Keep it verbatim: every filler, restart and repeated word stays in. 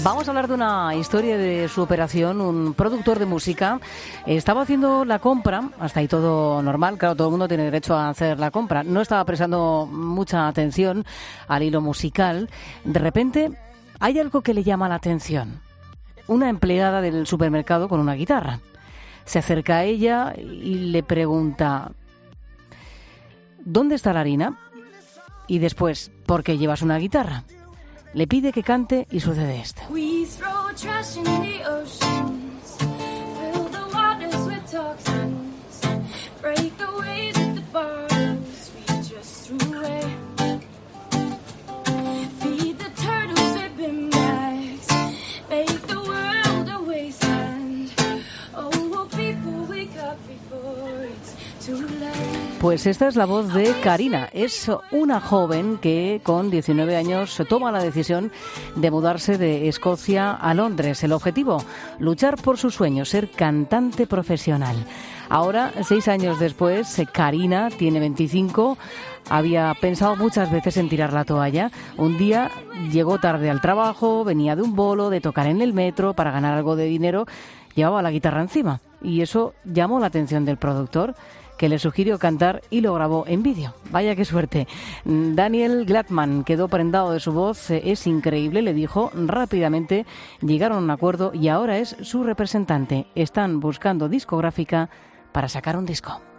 Vamos a hablar de una historia de superación. Un productor de música estaba haciendo la compra, hasta ahí todo normal, claro, todo el mundo tiene derecho a hacer la compra. No estaba prestando mucha atención al hilo musical. De repente hay algo que le llama la atención. Una empleada del supermercado con una guitarra. Se acerca a ella y le pregunta: ¿dónde está la harina? Y después, ¿por qué llevas una guitarra? Le pide que cante y sucede esto. Pues esta es la voz de Karina. Es una joven que con diecinueve años toma la decisión de mudarse de Escocia a Londres. El objetivo, luchar por su sueño, ser cantante profesional. Ahora, seis años después, Karina tiene veinticinco. Había pensado muchas veces en tirar la toalla. Un día llegó tarde al trabajo, venía de un bolo, de tocar en el metro para ganar algo de dinero. Llevaba la guitarra encima y eso llamó la atención del productor, que le sugirió cantar y lo grabó en vídeo. Vaya qué suerte. Daniel Gladman quedó prendado de su voz. Es increíble, le dijo. Rápidamente llegaron a un acuerdo y ahora es su representante. Están buscando discográfica para sacar un disco.